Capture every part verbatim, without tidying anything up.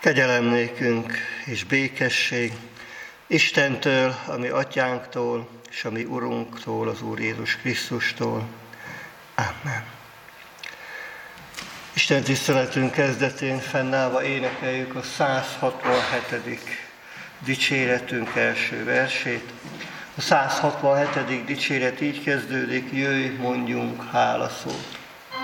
Kegyelem nékünk és békesség Istentől, a mi atyánktól, és a mi Urunktól, az Úr Jézus Krisztustól. Amen. Isten tiszteletünk kezdetén fennállva énekeljük a száz hatvanhetedik dicséretünk első versét. A száz hatvanhetedik dicséret így kezdődik: jöjj, mondjunk hálaszót.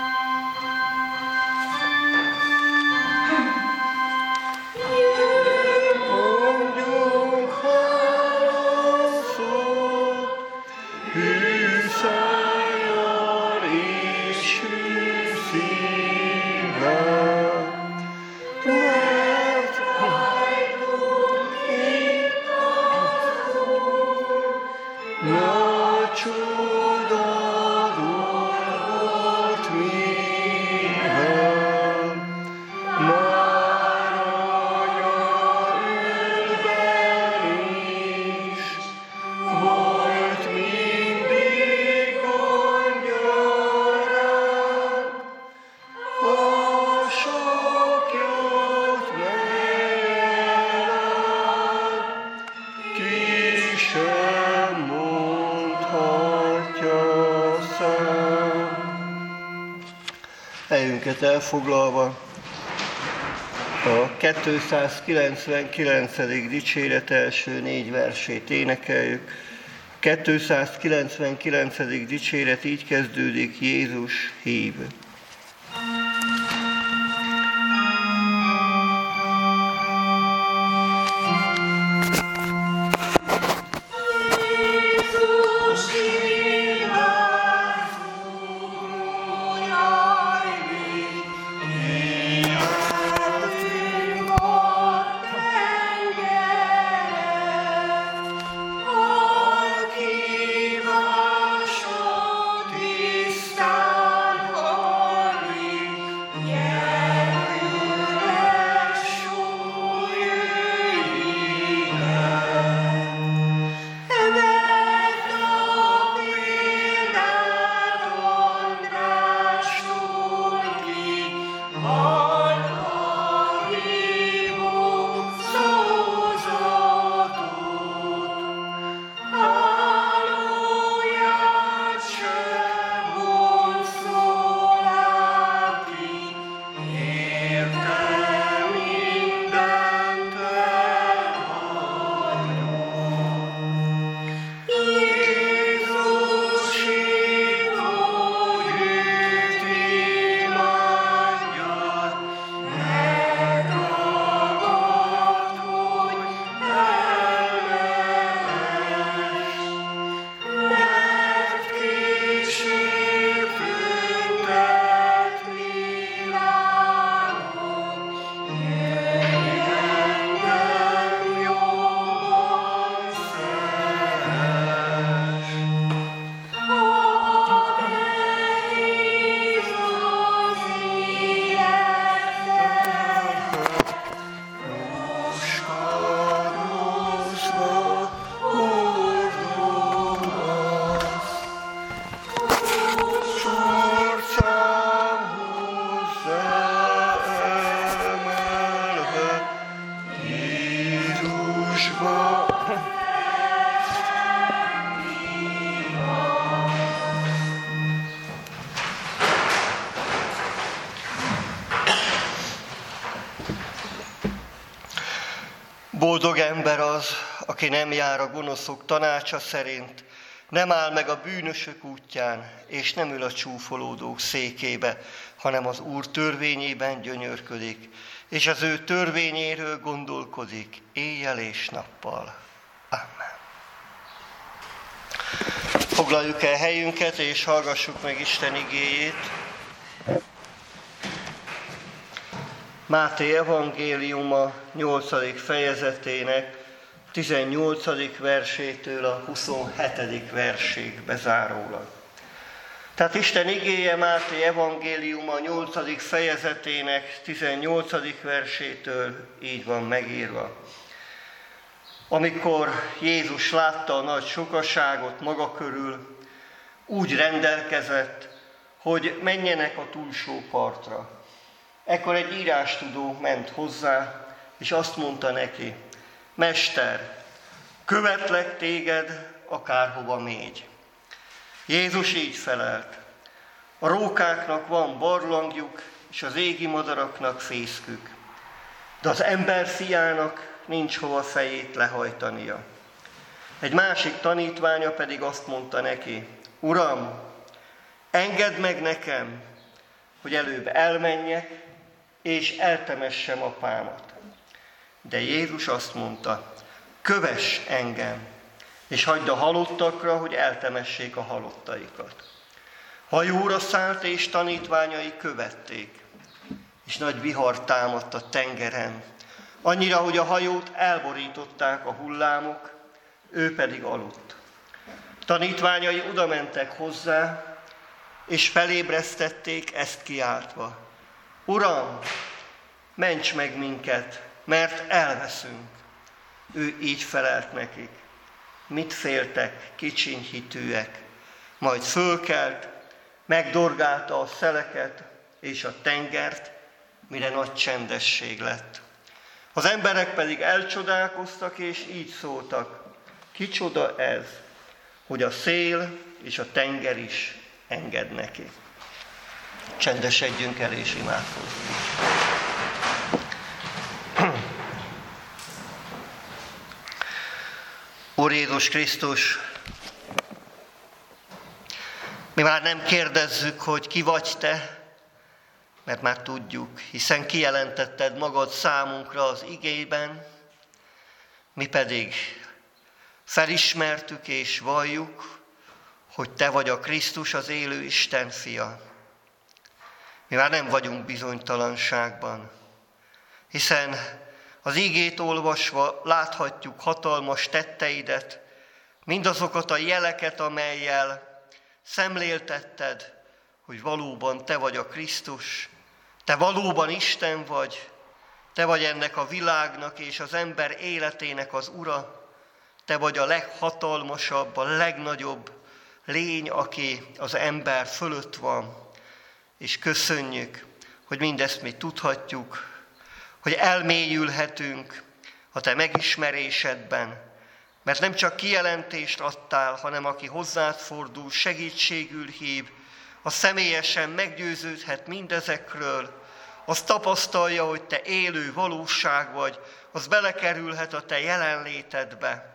Helyünket elfoglalva a kétszázkilencvenkilencedik dicséret első négy versét énekeljük. A kétszázkilencvenkilencedik dicséret így kezdődik: Jézus hív. Boldog ember az, aki nem jár a gonoszok tanácsa szerint, nem áll meg a bűnösök útján, és nem ül a csúfolódók székébe, hanem az Úr törvényében gyönyörködik, és az ő törvényéről gondolkodik éjjel és nappal. Amen. Foglaljuk el helyünket, és hallgassuk meg Isten igéjét. Máté evangéliuma nyolcadik fejezetének tizennyolcadik versétől a huszonhetedik versig bezárólag. Tehát Isten igéje Máté evangéliuma nyolcadik fejezetének tizennyolcadik versétől így van megírva. Amikor Jézus látta a nagy sokaságot maga körül, úgy rendelkezett, hogy menjenek a túlsó partra. Ekkor egy írástudó ment hozzá, és azt mondta neki: Mester, követlek téged, akárhova mégy. Jézus így felelt: a rókáknak van barlangjuk, és az égi madaraknak fészkük, de az ember fiának nincs hova fejét lehajtania. Egy másik tanítványa pedig azt mondta neki: Uram, engedd meg nekem, hogy előbb elmenjek, és eltemessem apámat. De Jézus azt mondta: kövess engem, és hagyd a halottakra, hogy eltemessék a halottaikat. Hajóra szállt, és tanítványai követték, és nagy vihar támadt a tengeren, annyira, hogy a hajót elborították a hullámok, ő pedig aludt. Tanítványai odamentek hozzá, és felébresztették ezt kiáltva: Uram, ments meg minket, mert elveszünk. Ő így felelt nekik: mit féltek, kicsiny hitűek? Majd fölkelt, megdorgálta a szeleket és a tengert, mire nagy csendesség lett. Az emberek pedig elcsodálkoztak, és így szóltak: kicsoda ez, hogy a szél és a tenger is enged neki. Csendesedjünk el és imádkozzunk. Úr Jézus Krisztus, mi már nem kérdezzük, hogy ki vagy Te, mert már tudjuk, hiszen kijelentetted magad számunkra az igében, mi pedig felismertük és valljuk, hogy Te vagy a Krisztus, az élő Isten fia. Mi már nem vagyunk bizonytalanságban, hiszen az igét olvasva láthatjuk hatalmas tetteidet, mindazokat a jeleket, amellyel szemléltetted, hogy valóban Te vagy a Krisztus, Te valóban Isten vagy, Te vagy ennek a világnak és az ember életének az Ura, Te vagy a leghatalmasabb, a legnagyobb lény, aki az ember fölött van. És köszönjük, hogy mindezt mi tudhatjuk, hogy elmélyülhetünk a Te megismerésedben, mert nem csak kijelentést adtál, hanem aki hozzád fordul, segítségül hív, az személyesen meggyőződhet mindezekről, az tapasztalja, hogy Te élő valóság vagy, az belekerülhet a Te jelenlétedbe.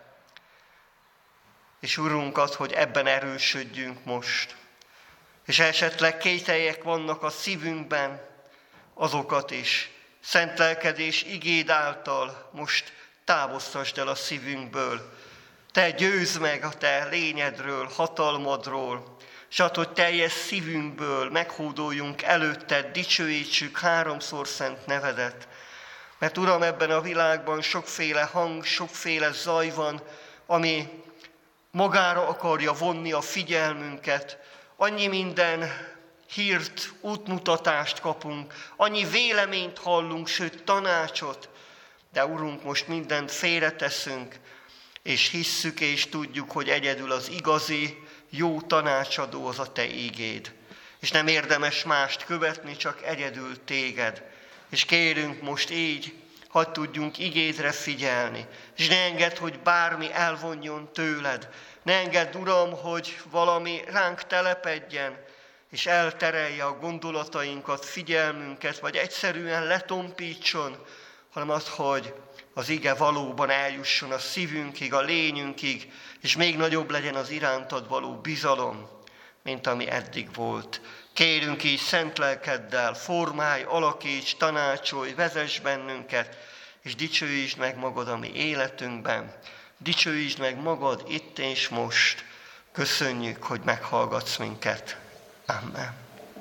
És Urunk, az, hogy ebben erősödjünk most. És esetleg kételyek vannak a szívünkben, azokat is szent lelkedés igéd által most távoztasd el a szívünkből. Te győzd meg a Te lényedről, hatalmadról, és add, hogy teljes szívünkből meghódoljunk előtted, dicsőítsük háromszor szent nevedet. Mert Uram, ebben a világban sokféle hang, sokféle zaj van, ami magára akarja vonni a figyelmünket. Annyi minden hírt, útmutatást kapunk, annyi véleményt hallunk, sőt tanácsot, de Urunk, most mindent félreteszünk, és hisszük és tudjuk, hogy egyedül az igazi, jó tanácsadó az a Te ígéd. És nem érdemes mást követni, csak egyedül Téged. És kérünk most így, hadd tudjunk igédre figyelni, és ne engedd, hogy bármi elvonjon tőled. Ne engedd, Uram, hogy valami ránk telepedjen, és elterelje a gondolatainkat, figyelmünket, vagy egyszerűen letompítson, hanem az, hogy az ige valóban eljusson a szívünkig, a lényünkig, és még nagyobb legyen az irántad való bizalom, mint ami eddig volt. Kérünk így szent lelkeddel, formálj, alakíts, tanácsolj, vezess bennünket, és dicsőítsd meg magad a mi életünkben. Dicsőítsd meg magad itt és most. Köszönjük, hogy meghallgatsz minket. Amen.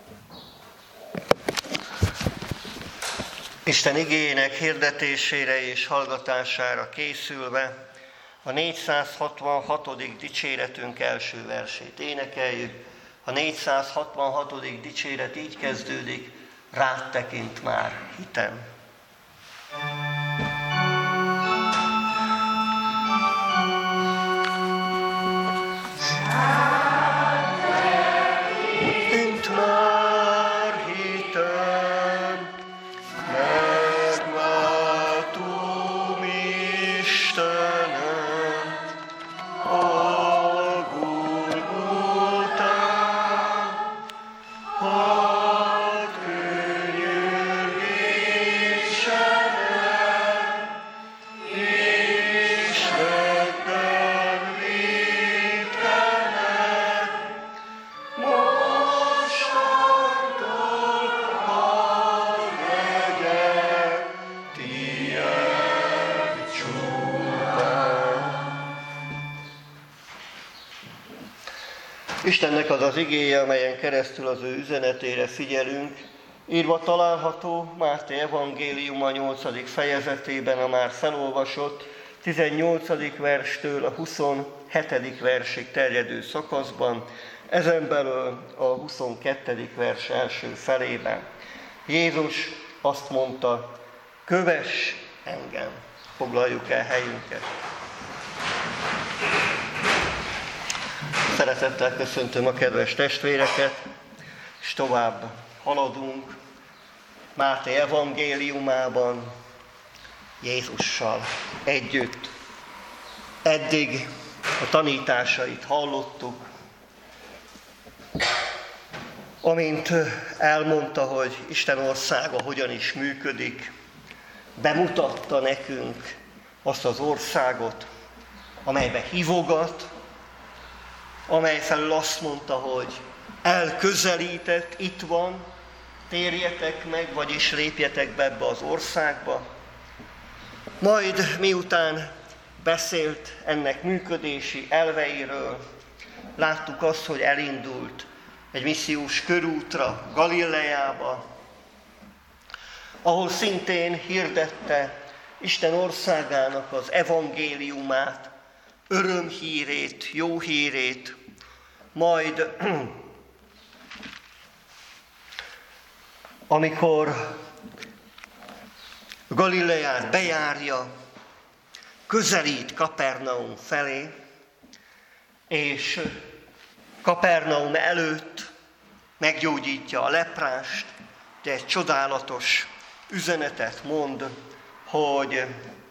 Isten igéjének hirdetésére és hallgatására készülve a négyszázhatvanhatodik dicséretünk első versét énekeljük. A négyszázhatvanhatodik dicséret így kezdődik: rád tekint már hitem. Megváltó Istennek az az igéje, amelyen keresztül az ő üzenetére figyelünk, írva található Máté evangéliuma nyolcadik fejezetében a már felolvasott tizennyolcadik verstől a huszonhetedik versig terjedő szakaszban, ezen belül a huszonkettedik vers első felében. Jézus azt mondta, kövess engem. Foglaljuk el helyünket. Szeretettel köszöntöm a kedves testvéreket, és tovább haladunk Máté evangéliumában Jézussal együtt. Eddig a tanításait hallottuk, amint elmondta, hogy Isten országa hogyan is működik, bemutatta nekünk azt az országot, amelybe hívogat, amely felül azt mondta, hogy elközelített, itt van, térjetek meg, vagyis lépjetek be ebbe az országba. Majd miután beszélt ennek működési elveiről, láttuk azt, hogy elindult egy missziós körútra Galileába, ahol szintén hirdette Isten országának az evangéliumát, örömhírét, jó hírét, majd amikor Galileát bejárja, közelít Kapernaum felé, és Kapernaum előtt meggyógyítja a leprást, de egy csodálatos üzenetet mond, hogy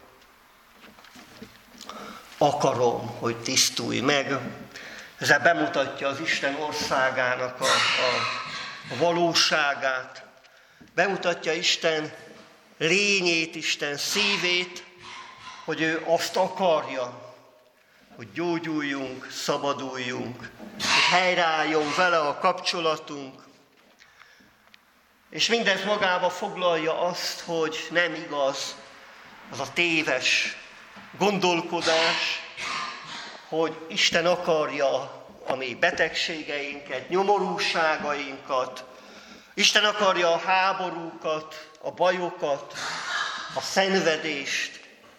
akarom, hogy tisztulj meg. Ezzel bemutatja az Isten országának a, a, a valóságát, bemutatja Isten lényét, Isten szívét, hogy ő azt akarja, hogy gyógyuljunk, szabaduljunk, hogy helyreálljon vele a kapcsolatunk. És mindez magába foglalja azt, hogy nem igaz az a téves gondolkodás, hogy Isten akarja a mi betegségeinket, nyomorúságainkat, Isten akarja a háborúkat, a bajokat, a szenvedést.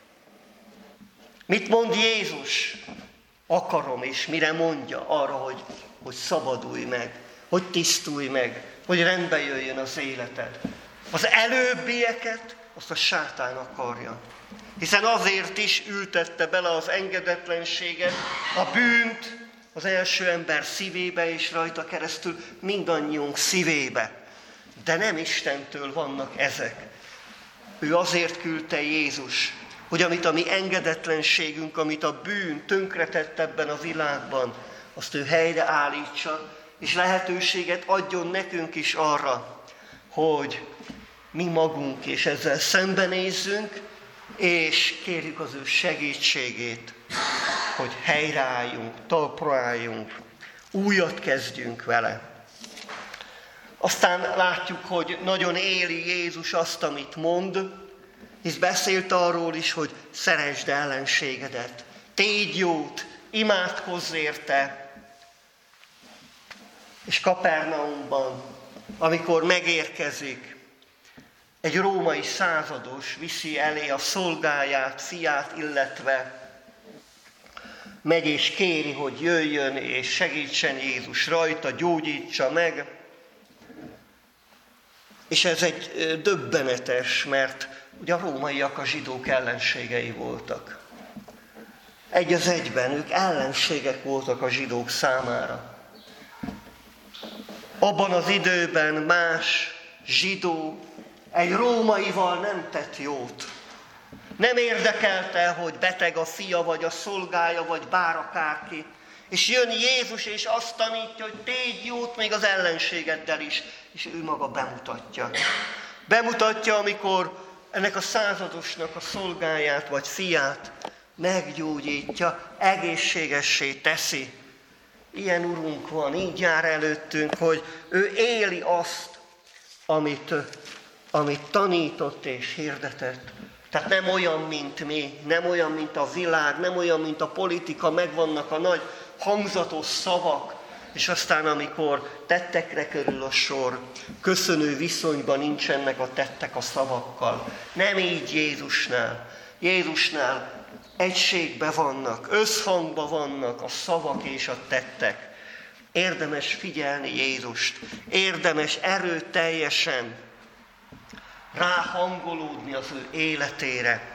Mit mond Jézus? Akarom, és mire mondja? Arra, hogy, hogy szabadulj meg, hogy tisztulj meg, hogy rendbe jöjjön az életed. Az előbbieket azt a sátán akarja. Hiszen azért is ültette bele az engedetlenséget, a bűnt az első ember szívébe, és rajta keresztül mindannyiunk szívébe. De nem Istentől vannak ezek. Ő azért küldte Jézus, hogy amit a mi engedetlenségünk, amit a bűn tönkretett ebben a világban, azt ő helyreállítsa, és lehetőséget adjon nekünk is arra, hogy mi magunk és ezzel szembenézzünk, és kérjük az ő segítségét, hogy helyreálljunk, talpra álljunk, újat kezdjünk vele. Aztán látjuk, hogy nagyon éli Jézus azt, amit mond, hisz beszélt arról is, hogy szeresd ellenségedet, tégy jót, imádkozz érte. És Kapernaumban, amikor megérkezik, egy római százados viszi elé a szolgáját, fiát, illetve megy és kéri, hogy jöjjön és segítsen Jézus rajta, gyógyítsa meg. És ez egy döbbenetes, mert ugye a rómaiak a zsidók ellenségei voltak. Egy az egyben, ők ellenségek voltak a zsidók számára. Abban az időben más zsidó egy rómaival nem tett jót. Nem érdekelte, hogy beteg a fia, vagy a szolgája, vagy bár akárki. És jön Jézus, és azt tanítja, hogy tégy jót még az ellenségeddel is. És ő maga bemutatja. Bemutatja, amikor ennek a századosnak a szolgáját, vagy fiát meggyógyítja, egészségessé teszi. Ilyen Urunk van, így jár előttünk, hogy ő éli azt, amit, amit tanított és hirdetett. Tehát nem olyan, mint mi, nem olyan, mint a világ, nem olyan, mint a politika, megvannak a nagy hangzatos szavak, és aztán amikor tettekre kerül a sor, köszönő viszonyban nincsenek a tettek a szavakkal. Nem így Jézusnál. Jézusnál egységben vannak, összhangban vannak a szavak és a tettek. Érdemes figyelni Jézust, érdemes erőteljesen ráhangolódni az ő életére,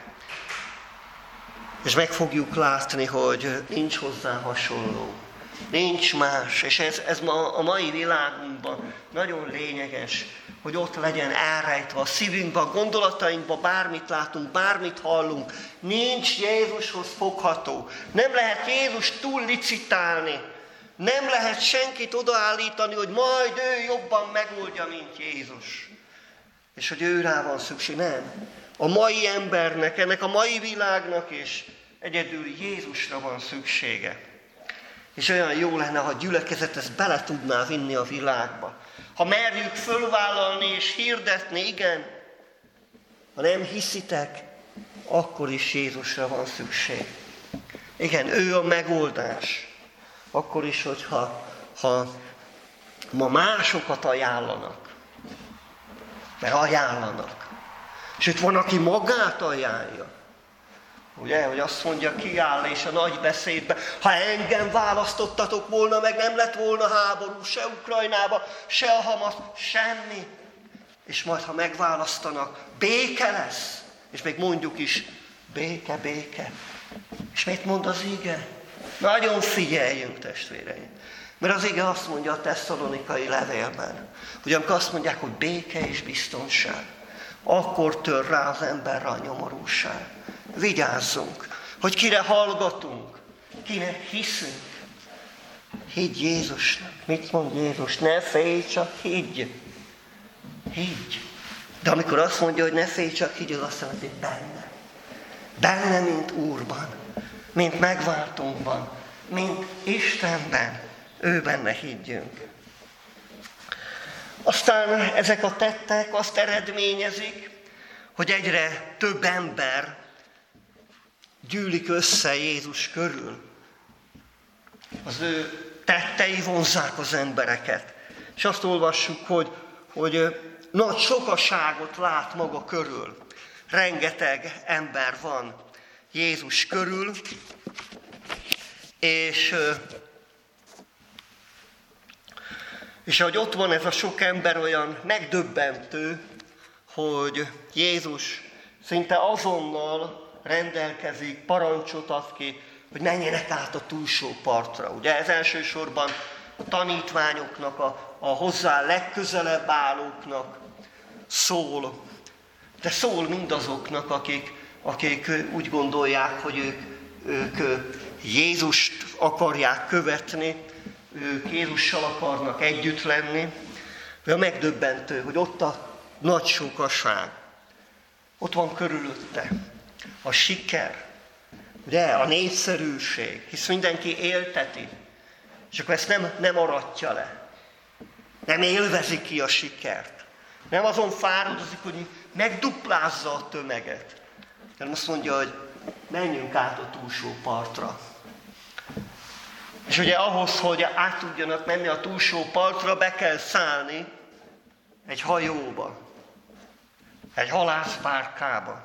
és meg fogjuk látni, hogy nincs hozzá hasonló, nincs más, és ez, ez ma, a mai világunkban nagyon lényeges, hogy ott legyen elrejtve a szívünkben, a gondolatainkban, bármit látunk, bármit hallunk, nincs Jézushoz fogható, nem lehet Jézust túl licitálni, nem lehet senkit odaállítani, hogy majd ő jobban megoldja, mint Jézus. És hogy ő rá van szükség. Nem. A mai embernek, ennek a mai világnak is egyedül Jézusra van szüksége. És olyan jó lenne, ha a gyülekezet ezt bele tudná vinni a világba. Ha merjük fölvállalni és hirdetni, igen, ha nem hiszitek, akkor is Jézusra van szükség. Igen, ő a megoldás. Akkor is, hogyha ha ma másokat ajánlanak, mert ajánlanak. Sőt, van, aki magát ajánlja. Ugye, hogy azt mondja, kiáll és a nagy beszédbe, ha engem választottatok volna, meg nem lett volna háború, se Ukrajnába, se a Hamas, semmi. És majd, ha megválasztanak, béke lesz. És még mondjuk is, béke, béke. És mit mond az ige? Nagyon figyeljünk, testvéreim. Mert az ige azt mondja a tesszalonikai levélben, hogy amikor azt mondják, hogy béke és biztonság, akkor tör rá az emberre a nyomorúság. Vigyázzunk, hogy kire hallgatunk, kinek hiszünk. Higgy Jézusnak. Mit mond Jézus? Ne félj, csak higgy. Higgy. De amikor azt mondja, hogy ne félj, csak higgy, az azt jelenti, hogy benne. Benne, mint Úrban, mint megváltónkban, mint Istenben. Ő benne higgyünk. Aztán ezek a tettek azt eredményezik, hogy egyre több ember gyűlik össze Jézus körül. Az ő tettei vonzzák az embereket. És azt olvassuk, hogy, hogy nagy sokaságot lát maga körül. Rengeteg ember van Jézus körül, és, és ahogy ott van ez a sok ember, olyan megdöbbentő, hogy Jézus szinte azonnal rendelkezik, parancsot ad ki, hogy menjenek át a túlsó partra. Ugye ez elsősorban a tanítványoknak, a, a hozzá legközelebb állóknak szól, de szól mindazoknak, akik, akik úgy gondolják, hogy ők, ők Jézust akarják követni, ők Jézussal akarnak együtt lenni. De a megdöbbentő, hogy ott a nagy sokaság, ott van körülötte a siker, ugye, a népszerűség, hisz mindenki élteti, és akkor ezt nem, nem aratja le, nem élvezi ki a sikert, nem azon fáradozik, hogy megduplázza a tömeget, hanem azt mondja, hogy menjünk át a túlsó partra. És ugye ahhoz, hogy át tudjanak menni a túlsó partra, be kell szállni egy hajóba, egy halászbárkába.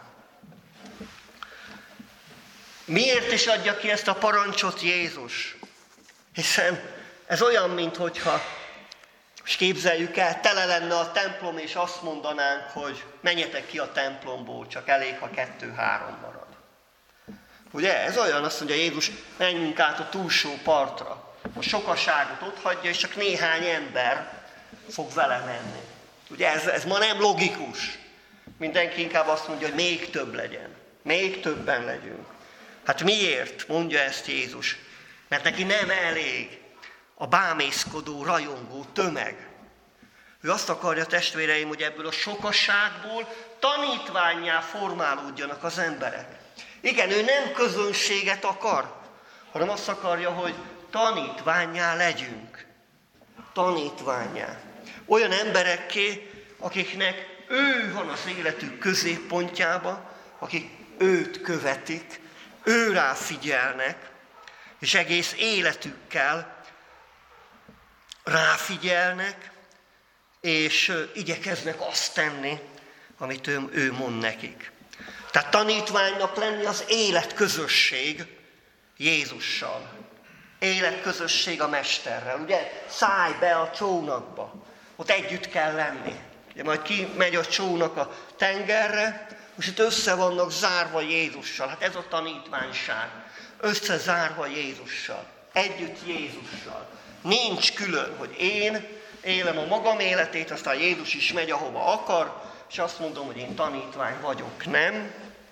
Miért is adja ki ezt a parancsot Jézus? Hiszen ez olyan, minthogyha, és képzeljük el, tele lenne a templom, és azt mondanánk, hogy menjetek ki a templomból, csak elég, ha kettő-három marad. Ugye? Ez olyan, azt mondja Jézus, menjünk át a túlsó partra. A sokaságot ott hagyja, és csak néhány ember fog vele menni. Ugye ez, ez ma nem logikus. Mindenki inkább azt mondja, hogy még több legyen. Még többen legyünk. Hát miért mondja ezt Jézus? Mert neki nem elég a bámészkodó, rajongó tömeg. Ő azt akarja, testvéreim, hogy ebből a sokaságból tanítvánnyá formálódjanak az emberek. Igen, ő nem közönséget akar, hanem azt akarja, hogy tanítvánnyá legyünk. Tanítvánnyá. Olyan emberekké, akiknek ő van az életük középpontjában, akik őt követik, ő rá figyelnek, és egész életükkel ráfigyelnek, és igyekeznek azt tenni, amit ő, ő mond nekik. Tehát tanítványnak lenni az életközösség Jézussal. Életközösség a Mesterrel. Ugye szállj be a csónakba, ott együtt kell lenni. Ugye majd kimegy a csónak a tengerre, és itt össze vannak zárva Jézussal. Hát ez a tanítványság. Összezárva Jézussal. Együtt Jézussal. Nincs külön, hogy én élem a magam életét, aztán Jézus is megy, ahova akar, és azt mondom, hogy én tanítvány vagyok. Nem.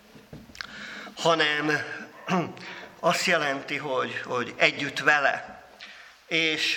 Hanem azt jelenti, hogy, hogy együtt vele. És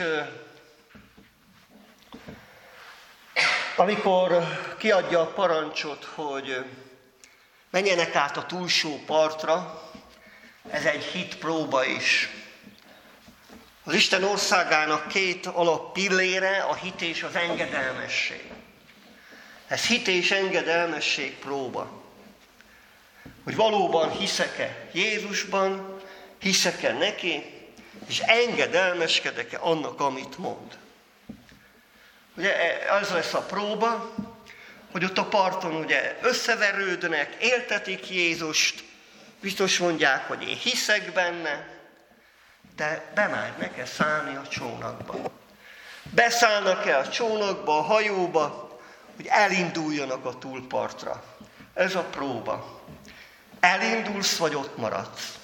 amikor kiadja a parancsot, hogy menjenek át a túlsó partra, ez egy hitpróba is. Az Isten országának két alap pillére a hit és az engedelmesség. Ez hit és engedelmesség próba. Hogy valóban hiszek-e Jézusban, hiszek-e neki, és engedelmeskedek-e annak, amit mond. Ugye ez lesz a próba, hogy ott a parton ugye összeverődnek, éltetik Jézust, biztos mondják, hogy én hiszek benne, de bemernek-e szállni a csónakba. Beszállnak-e a csónakba, a hajóba, hogy elinduljanak a túlpartra. Ez a próba. Elindulsz, vagy ott maradsz.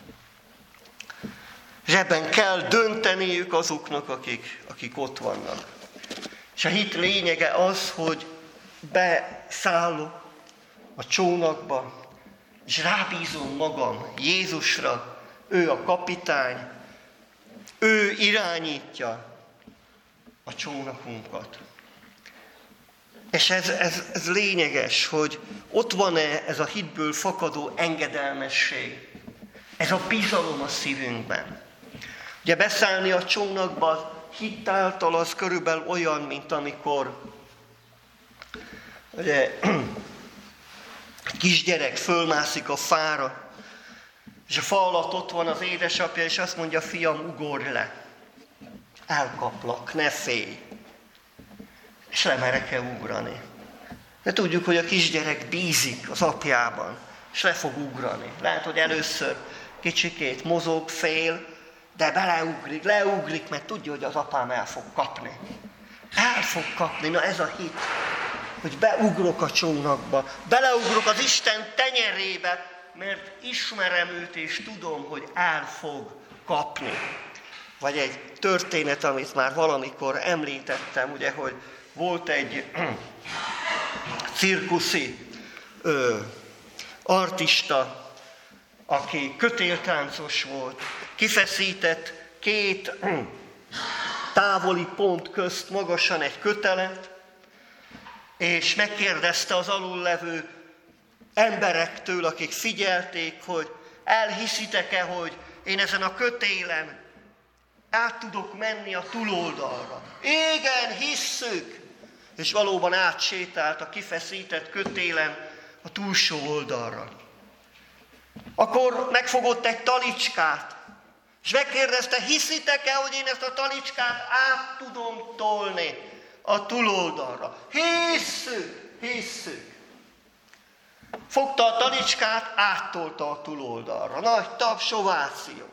És ebben kell dönteniük azoknak, akik, akik ott vannak. És a hit lényege az, hogy beszállok a csónakba, és rábízom magam Jézusra, ő a kapitány, ő irányítja a csónakunkat. És ez, ez, ez lényeges, hogy ott van-e ez a hitből fakadó engedelmesség, ez a bizalom a szívünkben. Ugye beszállni a csónakba hit által az körülbelül olyan, mint amikor ugye, egy kisgyerek fölmászik a fára, és a fa alatt ott van az édesapja, és azt mondja, fiam, ugorj le, elkaplak, ne félj. És lemerek-e ugrani. De tudjuk, hogy a kisgyerek bízik az apjában, és le fog ugrani. Lehet, hogy először kicsikét mozog, fél, de beleugrik, leugrik, mert tudja, hogy az apám el fog kapni. El fog kapni, na ez a hit, hogy beugrok a csónakba, beleugrok az Isten tenyerébe, mert ismerem őt, és tudom, hogy el fog kapni. Vagy egy történet, amit már valamikor említettem, ugye, hogy volt egy cirkuszi ö, artista, aki kötéltáncos volt, kifeszített két távoli pont közt magasan egy kötelet, és megkérdezte az alullevő emberektől, akik figyelték, hogy elhiszitek-e, hogy én ezen a kötélen át tudok menni a túloldalra. Igen, hisszük! És valóban átsétált a kifeszített kötélen a túlsó oldalra. Akkor megfogott egy talicskát, és megkérdezte, hiszitek-e, hogy én ezt a talicskát át tudom tolni a túloldalra? Hisszük! Hisszük! Fogta a talicskát, áttolta a túloldalra. Nagy taps, ováció.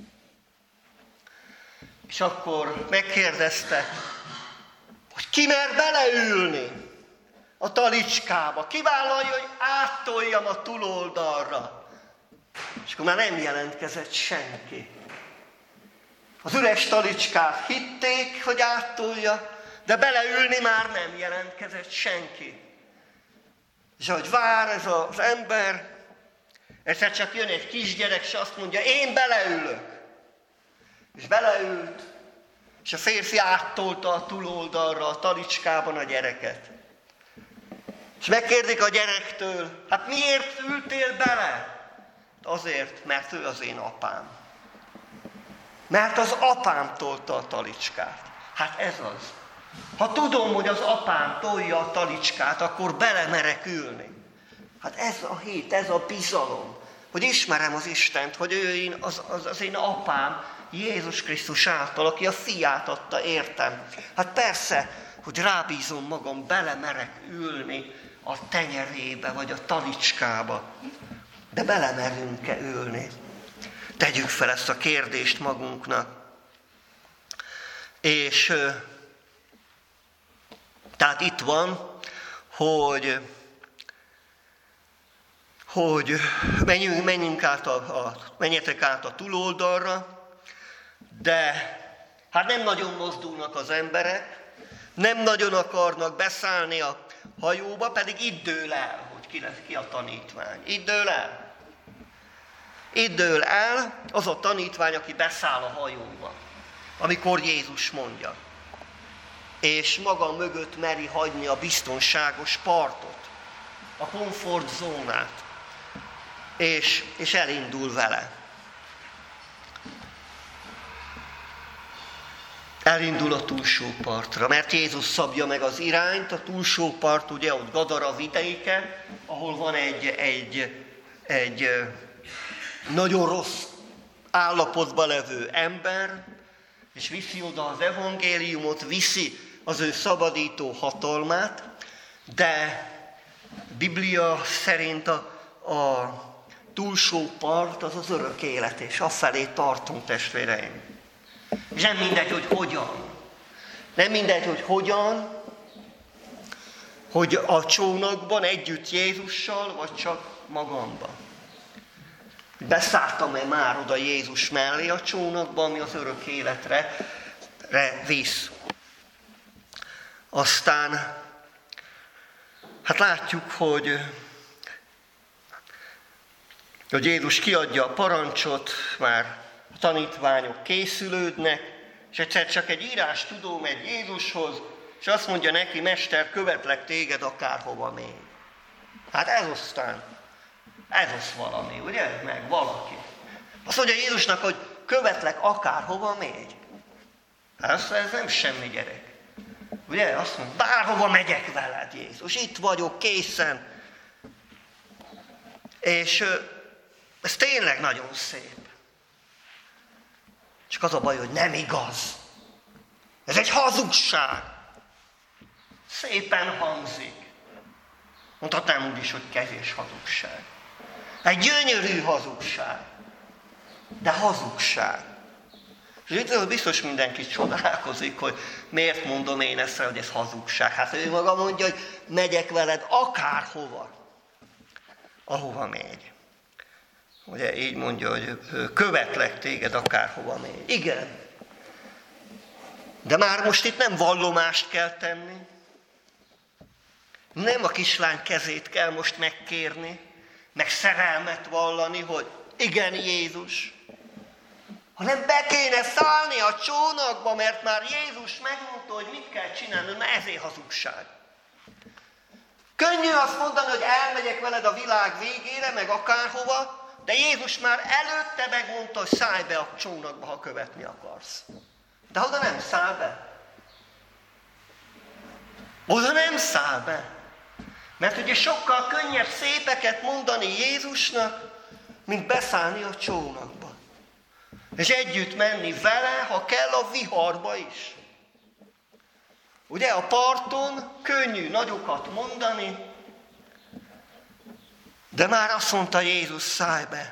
És akkor megkérdezte, hogy ki mer beleülni a talicskába. Ki vállalja, hogy áttoljam a túloldalra. És akkor már nem jelentkezett senki. Az üres talicskát hitték, hogy áttolja, de beleülni már nem jelentkezett senki. És ahogy vár ez az ember, egyszer csak jön egy kisgyerek, és azt mondja, én beleülök. És beleült, és a férfi áttolta a túloldalra a talicskában a gyereket. És megkérdik a gyerektől, hát miért ültél bele? Azért, mert ő az én apám. Mert az apám tolta a talicskát. Hát ez az. Ha tudom, hogy az apám tolja a talicskát, akkor belemerek ülni. Hát ez a hit, ez a bizalom, hogy ismerem az Istent, hogy ő én, az, az, az én apám, Jézus Krisztus által, aki a fiát adta, értem. Hát persze, hogy rábízom magam, belemerek ülni a tenyerébe, vagy a talicskába. De belemerünk-e ülni? Tegyük fel ezt a kérdést magunknak. És tehát itt van, hogy, hogy menjünk, menjünk át a, a, menjetek át a túloldalra, de hát nem nagyon mozdulnak az emberek, nem nagyon akarnak beszállni a hajóba, pedig itt dől el, hogy ki, lesz, ki a tanítvány. Itt dől el. Itt dől el az a tanítvány, aki beszáll a hajóba, amikor Jézus mondja. És maga mögött meri hagyni a biztonságos partot, a komfortzónát, és, és elindul vele. Elindul a túlsó partra, mert Jézus szabja meg az irányt, a túlsó part, ugye ott Gadara vidéke, ahol van egy, egy, egy nagyon rossz állapotban levő ember, és viszi oda az evangéliumot, viszi az ő szabadító hatalmát, de Biblia szerint a, a túlsó part az az örök élet, és afelé tartunk, testvéreim. És nem mindegy, hogy hogyan. Nem mindegy, hogy hogyan, hogy a csónakban együtt Jézussal, vagy csak magamban. Beszálltam-e már oda Jézus mellé a csónakba, ami az örök életre re visz. Aztán, hát látjuk, hogy, hogy Jézus kiadja a parancsot, már a tanítványok készülődnek, és egyszer csak egy írástudó megy Jézushoz, és azt mondja neki, Mester, követlek téged akárhova még. Hát ez aztán, ez az valami, ugye? Meg valaki. Azt mondja Jézusnak, hogy követlek akárhova még. Hát ez nem semmi, gyerek. Ugye? Azt mondja, bárhova megyek veled, Jézus. Itt vagyok, készen. És ez tényleg nagyon szép. Csak az a baj, hogy nem igaz. Ez egy hazugság. Szépen hangzik. Mondhatnám úgy is, hogy kevés hazugság. Egy gyönyörű hazugság. De hazugság. És itt biztos mindenki csodálkozik, hogy miért mondom én ezt, hogy ez hazugság. Hát ő maga mondja, hogy megyek veled akárhova. Ahova megy. Ugye így mondja, hogy követlek téged akárhova megy. Igen. De már most itt nem vallomást kell tenni. Nem a kislány kezét kell most megkérni, meg szerelmet vallani, hogy igen, Jézus. Hanem be kéne szállni a csónakba, mert már Jézus megmondta, hogy mit kell csinálni, na ezért hazugság. Könnyű azt mondani, hogy elmegyek veled a világ végére, meg akárhova, de Jézus már előtte megmondta, hogy szállj be a csónakba, ha követni akarsz. De oda nem száll be. Oda nem száll be. Mert ugye sokkal könnyebb szépeket mondani Jézusnak, mint beszállni a csónakba. És együtt menni vele, ha kell, a viharba is. Ugye a parton könnyű nagyokat mondani, de már azt mondta Jézus, szállj be.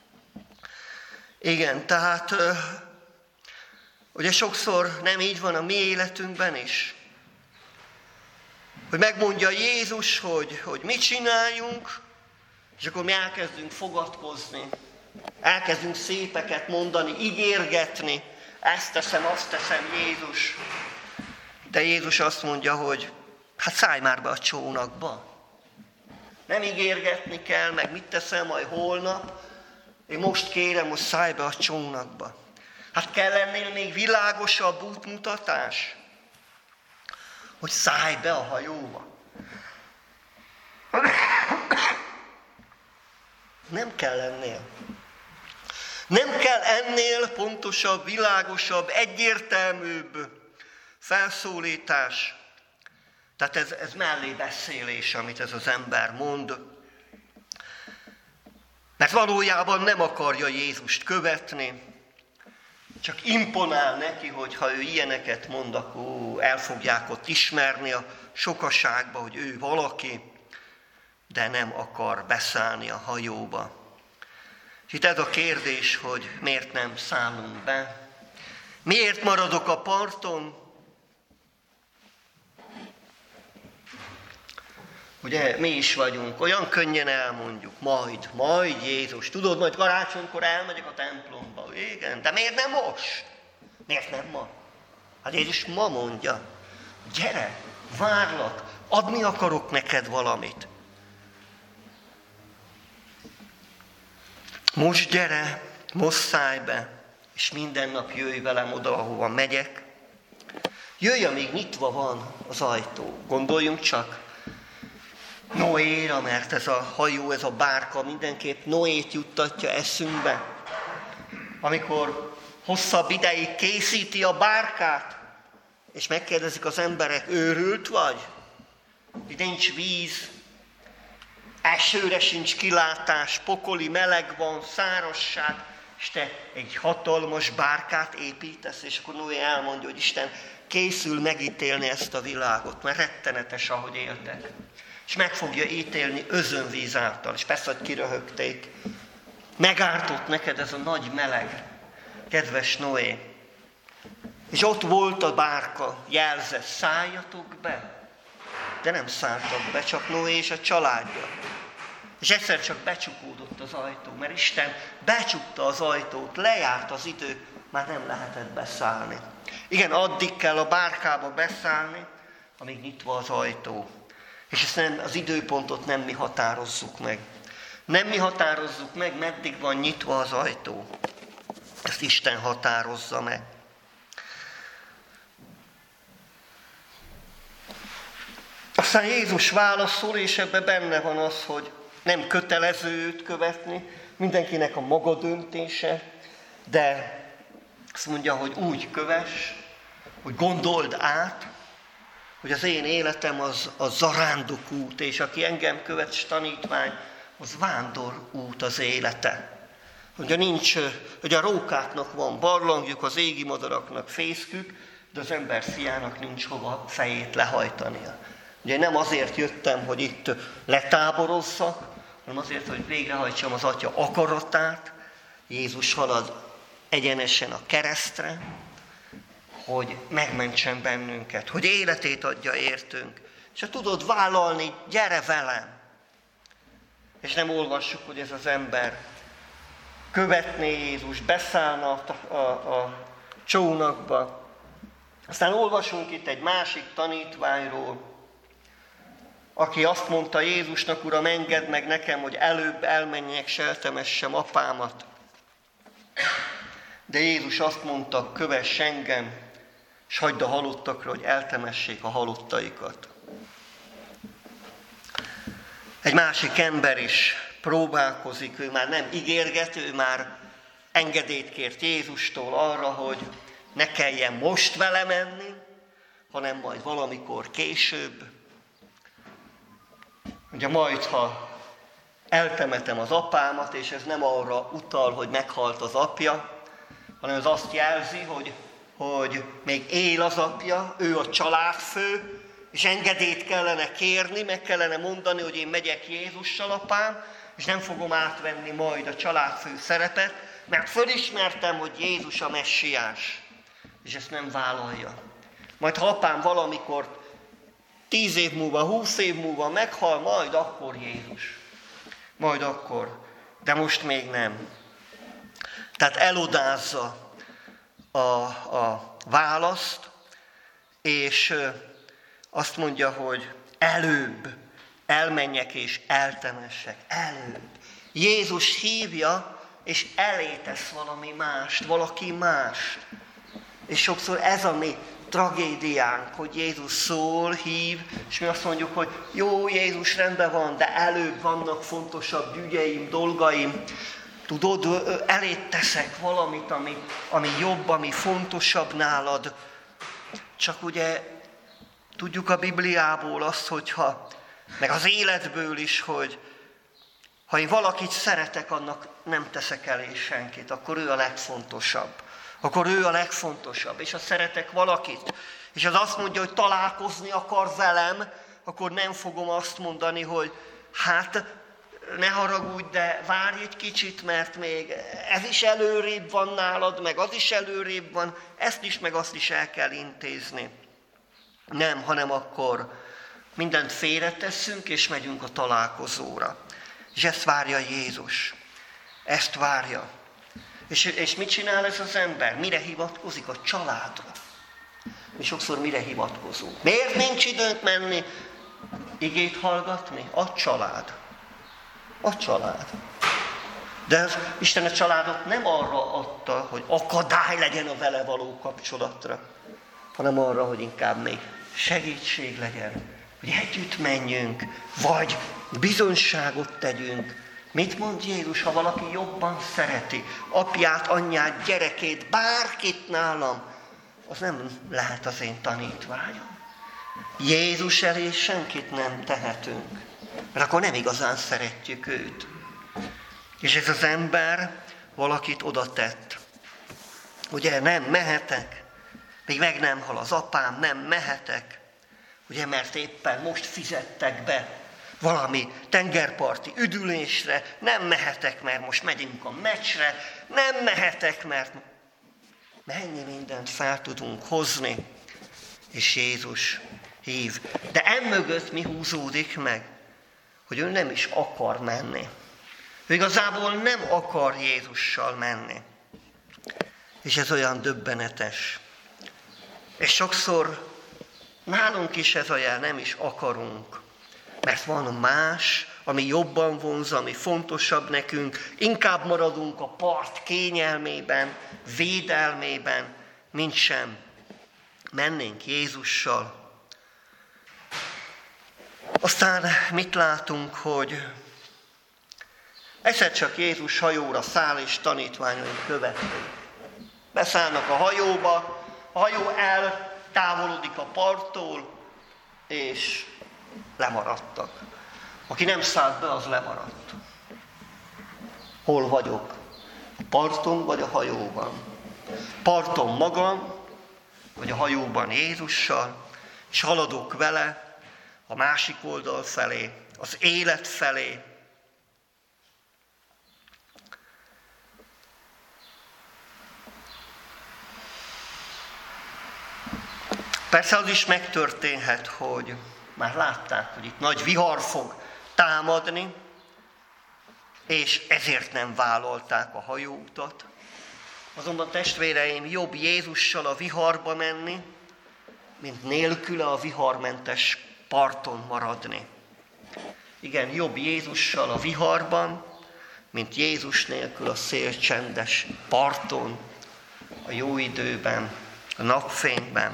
Igen, tehát ugye sokszor nem így van a mi életünkben is. Hogy megmondja Jézus, hogy, hogy mit csináljunk, és akkor mi elkezdünk fogadkozni. Elkezdünk szépeket mondani, ígérgetni. Ezt teszem, azt teszem, Jézus. De Jézus azt mondja, hogy hát szállj már be a csónakba. Nem ígérgetni kell, meg mit teszel majd holnap. Én most kérem, hogy szállj be a csónakba. Hát kell ennél még világosabb útmutatás, hogy szállj be a hajóba. Nem kell ennél. Nem kell ennél pontosabb, világosabb, egyértelműbb felszólítás. Tehát ez, ez mellébeszélés, amit ez az ember mond. Mert valójában nem akarja Jézust követni, Csak imponál neki, hogy ha ő ilyeneket mond, akkor el fogják ott ismerni a sokaságba, hogy ő valaki, de nem akar beszállni a hajóba. És itt ez a kérdés, hogy miért nem szállunk be? Miért maradok a parton? Ugye mi is vagyunk, olyan könnyen elmondjuk, majd, majd Jézus, tudod, majd karácsonykor elmegyek a templomba. Igen, de miért nem most? Miért nem ma? Hát Jézus ma mondja, gyere, várlak, adni akarok neked valamit. Most gyere, most szállj be, és minden nap jöjj velem oda, ahova megyek. Jöjj, amíg nyitva van az ajtó. Gondoljunk csak Noéra, mert ez a hajó, ez a bárka mindenképp Noét juttatja eszünkbe. Amikor hosszabb ideig készíti a bárkát, és megkérdezik az emberek, őrült vagy? Itt nincs víz, esőre sincs kilátás, pokoli meleg van, szárazság, és te egy hatalmas bárkát építesz, és akkor Noé elmondja, hogy Isten készül megítélni ezt a világot, mert rettenetes, ahogy éltek. És meg fogja ítélni özönvíz által, és persze, hogy kiröhögték. Megártott neked ez a nagy meleg, kedves Noé. És ott volt a bárka, jelzett, szálljatok be. De nem szálltak be, csak Noé és a családja. És egyszer csak becsukódott az ajtó, mert Isten becsukta az ajtót, lejárt az idő, már nem lehetett beszállni. Igen, addig kell a bárkába beszállni, amíg nyitva az ajtó. És ezt nem, az időpontot nem mi határozzuk meg. Nem mi határozzuk meg, meddig van nyitva az ajtó. Ezt Isten határozza meg. Aztán Jézus válaszol, és ebben benne van az, hogy nem kötelező őt követni, mindenkinek a maga döntése, de azt mondja, hogy úgy kövess, hogy gondold át, hogy az én életem az a zarándokút, és aki engem követ, s tanítvány, az vándorút az élete. Ugye nincs, hogy a rókáknak van barlangjuk, az égi madaraknak fészkük, de az ember fiának nincs hova fejét lehajtania. Ugye nem azért jöttem, hogy itt letáborozzak, hanem azért, hogy végrehajtsam az Atya akaratát. Jézus halad egyenesen a keresztre, hogy megmentsen bennünket, hogy életét adja értünk. És ha tudod vállalni, gyere velem. És nem olvassuk, hogy ez az ember követné Jézus, beszállna a, a, a csónakba. Aztán olvasunk itt egy másik tanítványról, aki azt mondta Jézusnak, Uram, engedd meg nekem, hogy előbb elmenjek, s eltemessem apámat. De Jézus azt mondta, kövess engem, és hagyd a halottakra, hogy eltemessék a halottaikat. Egy másik ember is próbálkozik, ő már nem ígérget, ő már engedélyt kért Jézustól arra, hogy ne kelljen most vele menni, hanem majd valamikor később. Ugye majd, ha eltemetem az apámat, és ez nem arra utal, hogy meghalt az apja, hanem ez azt jelzi, hogy, hogy még él az apja, ő a családfő, és engedélyt kellene kérni, meg kellene mondani, hogy én megyek Jézussal, apám, és nem fogom átvenni majd a családfő szerepet, mert fölismertem, hogy Jézus a messiás, és ezt nem vállalja. Majd ha apám valamikor tíz év múlva, húsz év múlva meghal, majd akkor Jézus. Majd akkor. De most még nem. Tehát elodázza a, a választ, és azt mondja, hogy előbb elmenjek és eltemessek. Előbb. Jézus hívja, és elé tesz valami mást, valaki mást. És sokszor ez a mi tragédiánk, hogy Jézus szól, hív, és mi azt mondjuk, hogy jó, Jézus rendben van, de előbb vannak fontosabb ügyeim, dolgaim. Tudod, elét teszek valamit, ami, ami jobb, ami fontosabb nálad. Csak ugye tudjuk a Bibliából azt, hogyha, meg az életből is, hogy ha én valakit szeretek, annak nem teszek elé senkit, akkor ő a legfontosabb. akkor ő a legfontosabb. És ha szeretek valakit, és az azt mondja, hogy találkozni akar velem, akkor nem fogom azt mondani, hogy hát ne haragudj, de várj egy kicsit, mert még ez is előrébb van nálad, meg az is előrébb van, ezt is, meg azt is el kell intézni. Nem, hanem akkor mindent félretesszünk, és megyünk a találkozóra. És ezt várja Jézus. Ezt várja. És, és mit csinál ez az ember? Mire hivatkozik? A családra. Mi sokszor mire hivatkozunk? Miért nincs időnk menni, igét hallgatni? A család. A család. De az, Isten a családot nem arra adta, hogy akadály legyen a vele való kapcsolatra, hanem arra, hogy inkább még segítség legyen, hogy együtt menjünk, vagy bizonyságot tegyünk. Mit mond Jézus, ha valaki jobban szereti apját, anyját, gyerekét, bárkit nálam, az nem lehet az én tanítványom. Jézus elé senkit nem tehetünk, mert akkor nem igazán szeretjük őt. És ez az ember valakit oda tett. Ugye nem mehetek, még meg nem hal az apám, nem mehetek, ugye mert éppen most fizettek be valami tengerparti üdülésre, nem mehetek, mert most megyünk a meccsre, nem mehetek, mert mennyi mindent fel tudunk hozni, és Jézus hív. De emögött mi húzódik meg? Hogy ő nem is akar menni. Ő igazából nem akar Jézussal menni. És ez olyan döbbenetes. És sokszor nálunk is ez olyan, nem is akarunk. Mert van más, ami jobban vonz, ami fontosabb nekünk. Inkább maradunk a part kényelmében, védelmében, mint sem mennénk Jézussal. Aztán mit látunk, hogy egyszer csak Jézus hajóra száll, és tanítványai követik. Beszállnak a hajóba, a hajó eltávolodik a parttól, és lemaradtak. Aki nem szállt be, az lemaradt. Hol vagyok? A parton vagy a hajóban? Parton magam, vagy a hajóban Jézussal, és haladok vele a másik oldal felé, az élet felé. Persze az is megtörténhet, hogy már látták, hogy itt nagy vihar fog támadni, és ezért nem vállalták a hajóutat. Azonban testvéreim, jobb Jézussal a viharba menni, mint nélküle a viharmentes parton maradni. Igen, jobb Jézussal a viharban, mint Jézus nélkül a szélcsendes parton, a jó időben, a napfényben.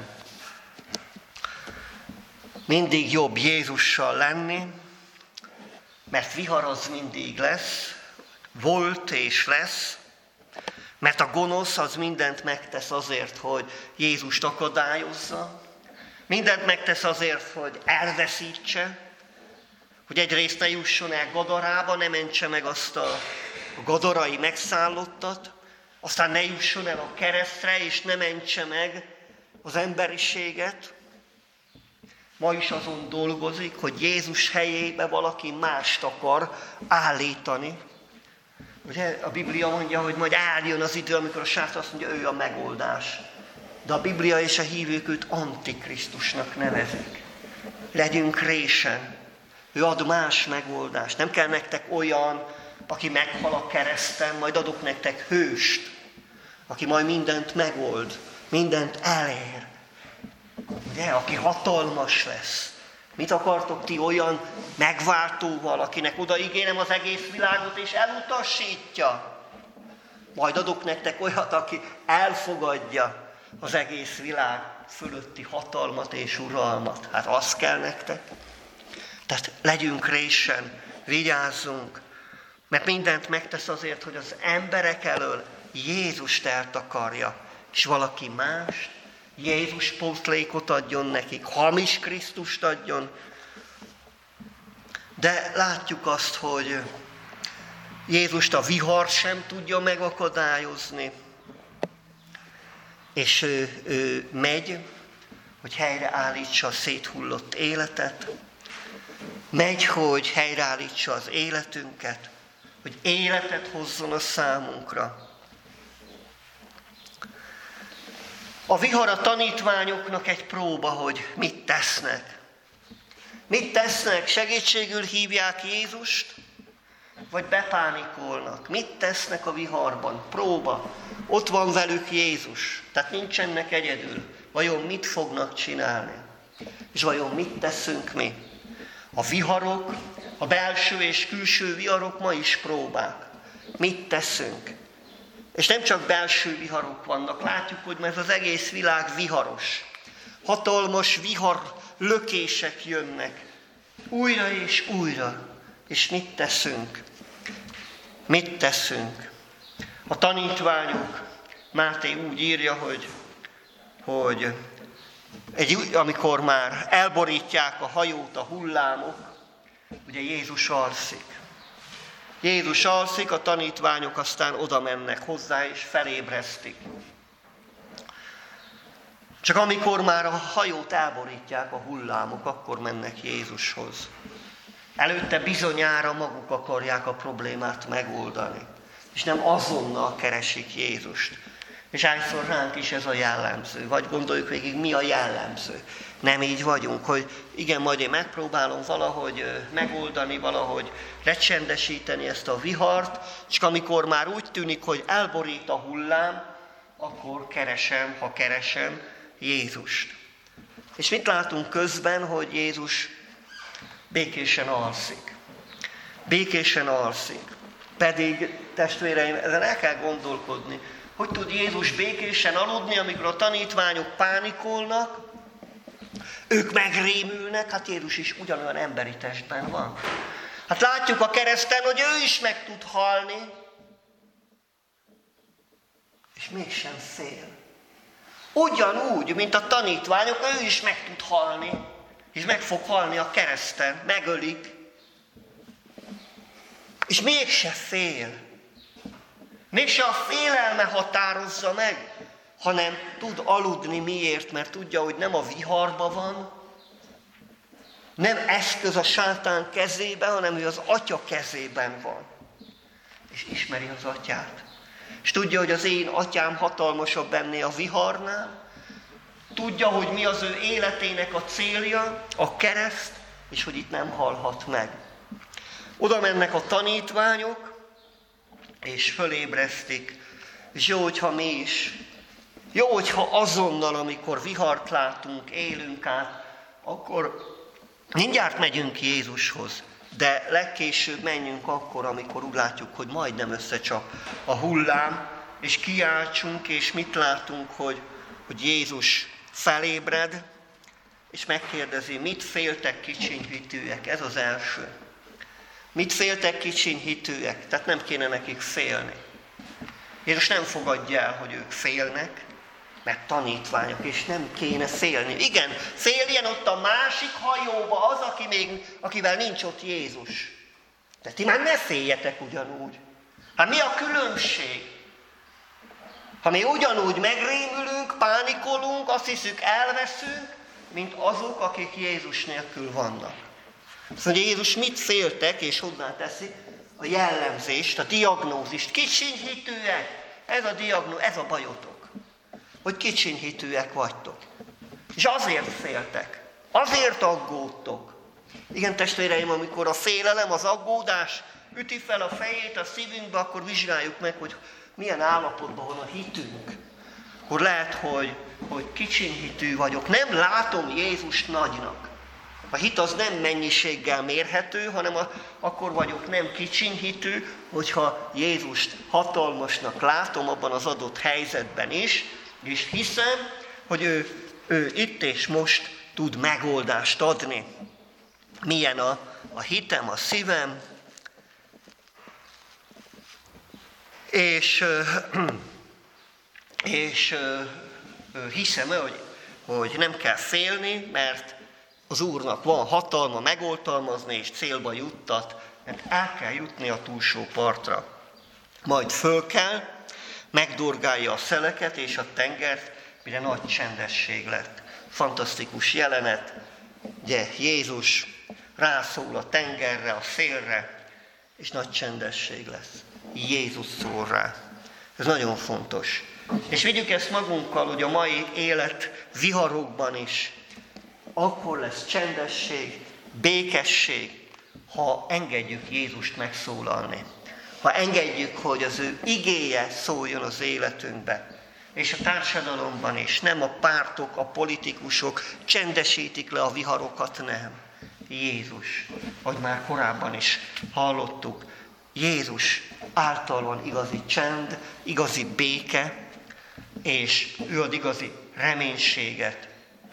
Mindig jobb Jézussal lenni, mert vihar az mindig lesz, volt és lesz, mert a gonosz az mindent megtesz azért, hogy Jézust akadályozza, mindent megtesz azért, hogy elveszítse, hogy egyrészt ne jusson el Gadarába, ne mentse meg azt a gadarai megszállottat, aztán ne jusson el a keresztre, és ne mentse meg az emberiséget. Ma is azon dolgozik, hogy Jézus helyébe valaki mást akar állítani. Ugye a Biblia mondja, hogy majd eljön az idő, amikor a sátán azt mondja, ő a megoldás. De a Biblia és a hívők őt Antikrisztusnak nevezik. Legyünk résen. Ő ad más megoldást. Nem kell nektek olyan, aki meghal a kereszten, majd adok nektek hőst, aki majd mindent megold, mindent elér. Ugye, aki hatalmas lesz. Mit akartok ti olyan megváltóval, akinek odaígérem az egész világot és elutasítja? Majd adok nektek olyat, aki elfogadja az egész világ fölötti hatalmat és uralmat. Hát az kell nektek. Tehát legyünk résen, vigyázzunk, mert mindent megtesz azért, hogy az emberek elől Jézust eltakarja, és valaki más Jézus pótlékot adjon nekik, hamis Krisztust adjon. De látjuk azt, hogy Jézust a vihar sem tudja megakadályozni. és ő, ő megy, hogy helyreállítsa a széthullott életet, megy, hogy helyreállítsa az életünket, hogy életet hozzon a számunkra. A vihar a tanítványoknak egy próba, hogy mit tesznek. Mit tesznek? Segítségül hívják Jézust, vagy bepánikolnak? Mit tesznek a viharban? Próba. Ott van velük Jézus, tehát nincsenek egyedül. Vajon mit fognak csinálni? És vajon mit teszünk mi? A viharok, a belső és külső viharok ma is próbák. Mit teszünk? És nem csak belső viharok vannak, látjuk, hogy ez az egész világ viharos. Hatalmas vihar lökések jönnek, újra és újra. És mit teszünk? Mit teszünk? A tanítványok, Máté úgy írja, hogy, hogy egy, amikor már elborítják a hajót a hullámok, ugye Jézus alszik. Jézus alszik, a tanítványok aztán oda mennek hozzá, és felébresztik. Csak amikor már a hajót elborítják a hullámok, akkor mennek Jézushoz. Előtte bizonyára maguk akarják a problémát megoldani, és nem azonnal keresik Jézust. És hányszor ránk is ez a jellemző, vagy gondoljuk végig, mi a jellemző. Nem így vagyunk, hogy igen, majd én megpróbálom valahogy megoldani, valahogy lecsendesíteni ezt a vihart, és amikor már úgy tűnik, hogy elborít a hullám, akkor keresem, ha keresem Jézust. És mit látunk közben, hogy Jézus békésen alszik. Békésen alszik. Pedig, testvéreim, ezen el kell gondolkodni, hogy tud Jézus békésen aludni, amikor a tanítványok pánikolnak, ők megrémülnek, hát Jézus is ugyanolyan emberi testben van. Hát látjuk a kereszten, hogy ő is meg tud halni, és mégsem fél. Ugyanúgy, mint a tanítványok, ő is meg tud halni, és meg fog halni a kereszten, megölik, és mégse fél. Mégse a félelme határozza meg, hanem tud aludni. Miért? Mert tudja, hogy nem a viharba van, nem eszköz a sátán kezében, hanem ő az Atya kezében van. És ismeri az Atyát. És tudja, hogy az én Atyám hatalmasabb ennél a viharnál. Tudja, hogy mi az ő életének a célja, a kereszt, és hogy itt nem halhat meg. Oda mennek a tanítványok, és fölébresztik. És jó, hogyha mi is. Jó, hogyha azonnal, amikor vihart látunk, élünk át, akkor mindjárt megyünk Jézushoz. De legkésőbb menjünk akkor, amikor úgy látjuk, hogy majdnem összecsap a hullám, és kiáltsunk, és mit látunk, hogy, hogy Jézus felébred, és megkérdezi, mit féltek kicsinyhitűek? Ez az első. Mit féltek kicsinyhitűek? Tehát nem kéne nekik félni. Jézus nem fogadja el, hogy ők félnek, mert tanítványok, és nem kéne félni. Igen, féljen ott a másik hajóba az, aki még, akivel nincs ott Jézus. De ti már ne féljetek ugyanúgy. Hát mi a különbség? Ha mi ugyanúgy megrémülünk, pánikolunk, azt hiszük elveszünk, mint azok, akik Jézus nélkül vannak. Azt mondja, Jézus mit féltek, és honnan teszi? A jellemzést, a diagnózist. Kicsinyhitűek. Ez a diagnóz, ez a bajotok. Hogy kicsinyhitűek vagytok. És azért féltek. Azért aggódtok. Igen, testvéreim, amikor a félelem, az aggódás üti fel a fejét a szívünkbe, akkor vizsgáljuk meg, hogy milyen állapotban van a hitünk. Akkor lehet, hogy, hogy kicsinyhitű vagyok. Nem látom Jézust nagynak. A hit az nem mennyiséggel mérhető, hanem a, akkor vagyok nem kicsinyhitű, hogyha Jézust hatalmasnak látom abban az adott helyzetben is, és hiszem, hogy ő, ő itt és most tud megoldást adni. Milyen a, a hitem, a szívem, és, és hiszem, hogy, hogy nem kell félni, mert az Úrnak van hatalma megoltalmazni és célba juttat, mert el kell jutni a túlsó partra. Majd föl kell, megdorgálja a szeleket és a tengert, mire nagy csendesség lett. Fantasztikus jelenet, ugye Jézus rászól a tengerre, a szélre, és nagy csendesség lesz. Jézus szól rá. Ez nagyon fontos. És vigyük ezt magunkkal, hogy a mai élet viharokban is. Akkor lesz csendesség, békesség, ha engedjük Jézust megszólalni. Ha engedjük, hogy az ő igéje szóljon az életünkbe. És a társadalomban is. Nem a pártok, a politikusok csendesítik le a viharokat, nem. Jézus, ahogy már korábban is hallottuk, Jézus által van igazi csend, igazi béke, és ő ad igazi reménységet.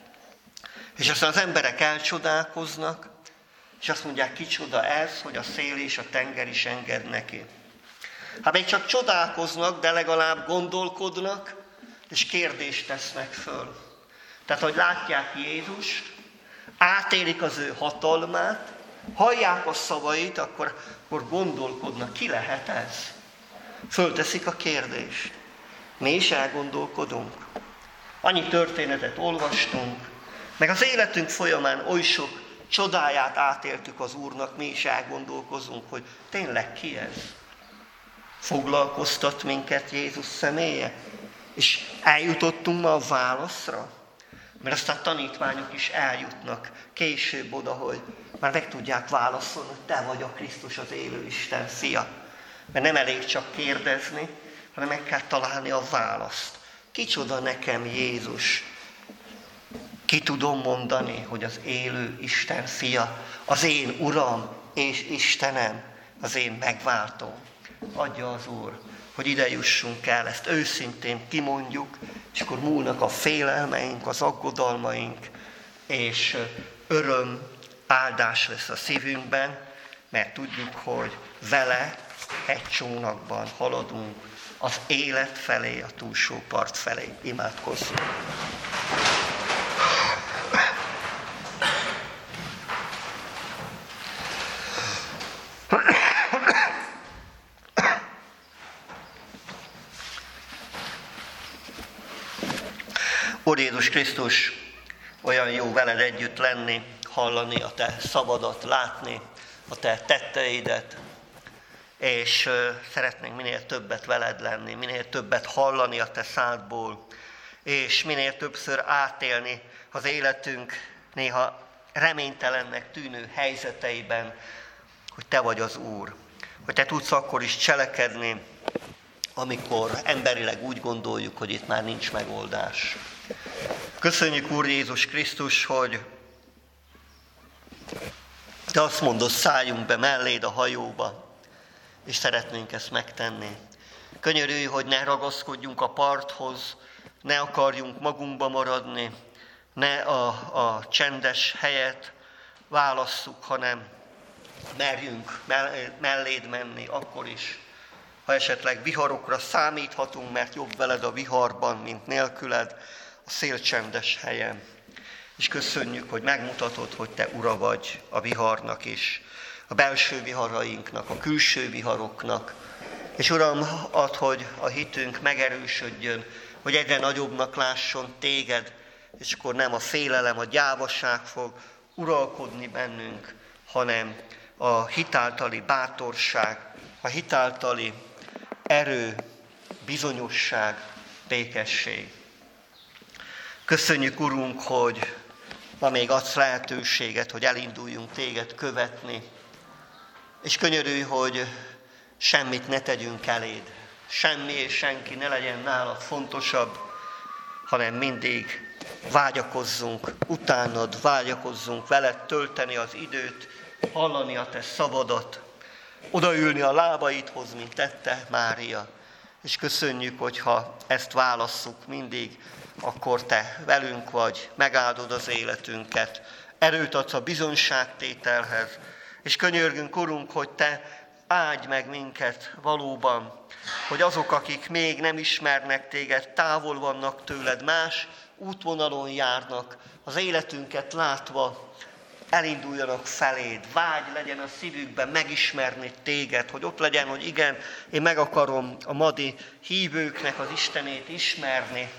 És aztán az emberek elcsodálkoznak, és azt mondják, kicsoda ez, hogy a szél és a tenger is enged neki. Hát még csak csodálkoznak, de legalább gondolkodnak, és kérdést tesznek föl. Tehát, hogy látják Jézust, átélik az ő hatalmát, hallják a szavait, akkor, akkor gondolkodnak, ki lehet ez? Fölteszik a kérdést. Mi is elgondolkodunk. Annyi történetet olvastunk, meg az életünk folyamán oly sok csodáját átéltük az Úrnak, mi is elgondolkozunk, hogy tényleg ki ez? Foglalkoztat minket Jézus személye? És eljutottunk ma a válaszra? Mert aztán tanítványok is eljutnak később oda, hogy már meg tudják válaszolni, hogy te vagy a Krisztus, az élő Isten fia. Mert nem elég csak kérdezni, hanem meg kell találni a választ. Kicsoda nekem Jézus? Ki tudom mondani, hogy az élő Isten fia, az én Uram és Istenem, az én megváltom. Adja az Úr, hogy ide jussunk el, ezt őszintén kimondjuk, és akkor múlnak a félelmeink, az aggodalmaink, és öröm, áldás lesz a szívünkben, mert tudjuk, hogy vele egy csónakban haladunk az élet felé, a túlsó part felé. Imádkozzunk! Úr Jézus Krisztus, olyan jó veled együtt lenni, hallani a te szavadat, látni a te tetteidet, és szeretnénk minél többet veled lenni, minél többet hallani a te szádból, és minél többször átélni az életünk néha reménytelennek tűnő helyzeteiben, hogy te vagy az Úr, hogy te tudsz akkor is cselekedni, amikor emberileg úgy gondoljuk, hogy itt már nincs megoldás. Köszönjük, Úr Jézus Krisztus, hogy te azt mondod, szálljunk be melléd a hajóba, és szeretnénk ezt megtenni. Könyörülj, hogy ne ragaszkodjunk a parthoz, ne akarjunk magunkba maradni, ne a, a csendes helyet válasszuk, hanem merjünk melléd menni akkor is, ha esetleg viharokra számíthatunk, mert jobb veled a viharban, mint nélküled, a szélcsendes helyen. És köszönjük, hogy megmutatod, hogy te ura vagy a viharnak is, a belső viharainknak, a külső viharoknak. És Uram, add, hogy a hitünk megerősödjön, hogy egyre nagyobbnak lásson téged, és akkor nem a félelem, a gyávaság fog uralkodni bennünk, hanem a hitáltali bátorság, a hitáltali erő, bizonyosság, békesség. Köszönjük, Urunk, hogy ma még adsz lehetőséget, hogy elinduljunk téged követni, és könyörülj, hogy semmit ne tegyünk eléd, semmi és senki ne legyen nálad fontosabb, hanem mindig vágyakozzunk utánad, vágyakozzunk veled tölteni az időt, hallani a te szavadat, odaülni a lábaidhoz, mint tette Mária. És köszönjük, hogyha ezt válasszuk mindig, akkor te velünk vagy, megáldod az életünket, erőt adsz a bizonyságtételhez, és könyörgünk, Urunk, hogy te áldj meg minket valóban, hogy azok, akik még nem ismernek téged, távol vannak tőled, más útvonalon járnak, az életünket látva, elinduljanak feléd, vágy legyen a szívükben megismerni téged, hogy ott legyen, hogy igen, én meg akarom a madi hívőknek az Istenét ismerni,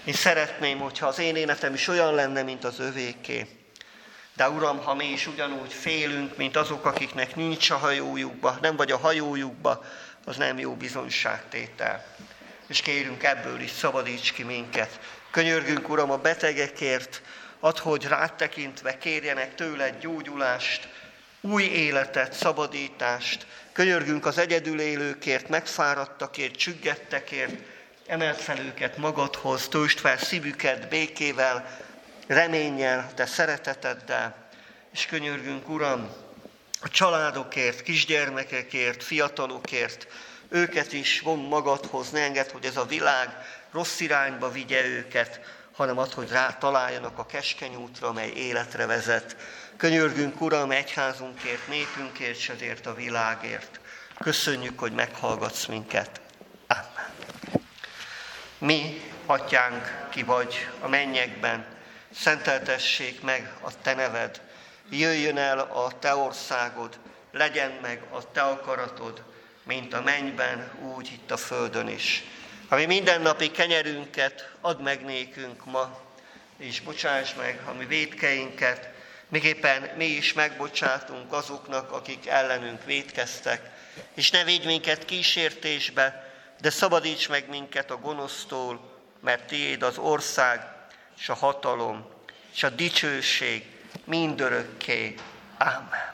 Én szeretném, hogyha az én életem is olyan lenne, mint az övéké. De Uram, ha mi is ugyanúgy félünk, mint azok, akiknek nincs a hajójukba, nem vagy a hajójukba, az nem jó bizonyságtétel. És kérünk, ebből is szabadíts ki minket. Könyörgünk, Uram, a betegekért, add, hogy rád tekintve kérjenek tőled gyógyulást, új életet, szabadítást. Könyörgünk az egyedül élőkért, megfáradtakért, csüggettekért, emeld fel őket magadhoz, töltsd fel szívüket békével, reménnyel, de szereteteddel. És könyörgünk, Uram, a családokért, kisgyermekekért, fiatalokért, őket is von magadhoz, ne engedd, hogy ez a világ rossz irányba vigye őket, hanem add, hogy rá találjanak a keskeny útra, mely életre vezet. Könyörgünk, Uram, egyházunkért, népünkért, s ezért a világért. Köszönjük, hogy meghallgatsz minket. Amen. Mi, Atyánk, ki vagy a mennyekben, szenteltessék meg a Te neved, jöjjön el a Te országod, legyen meg a Te akaratod, mint a mennyben, úgy itt a földön is. Ami mindennapi kenyerünket add meg nékünk ma, és bocsáss meg a mi vétkeinket, miképpen mi is megbocsátunk azoknak, akik ellenünk vétkeztek, és ne védj minket kísértésbe, de szabadíts meg minket a gonosztól, mert tiéd az ország, és a hatalom, és a dicsőség mindörökké. Ámen.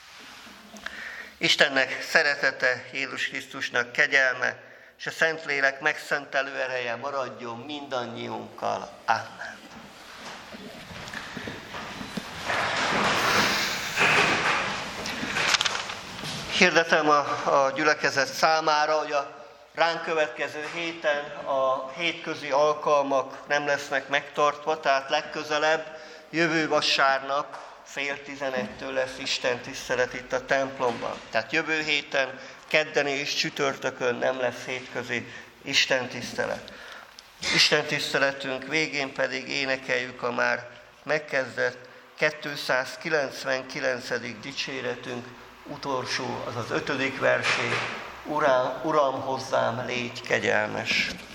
Istennek szeretete, Jézus Krisztusnak kegyelme, és a Szentlélek megszentelő ereje maradjon mindannyiunkkal. Ámen. Hirdetem a, a gyülekezet számára, hogy a ránk következő héten a hétközi alkalmak nem lesznek megtartva, tehát legközelebb, jövő vasárnap fél tizenegytől lesz Isten tisztelet itt a templomban. Tehát jövő héten, kedden és csütörtökön nem lesz hétközi Isten tisztelet. Isten tiszteletünk végén pedig énekeljük a már megkezdett kétszázkilencvenkilencedik dicséretünk utolsó, azaz ötödik versét. Uram, Uram, hozzám légy kegyelmes.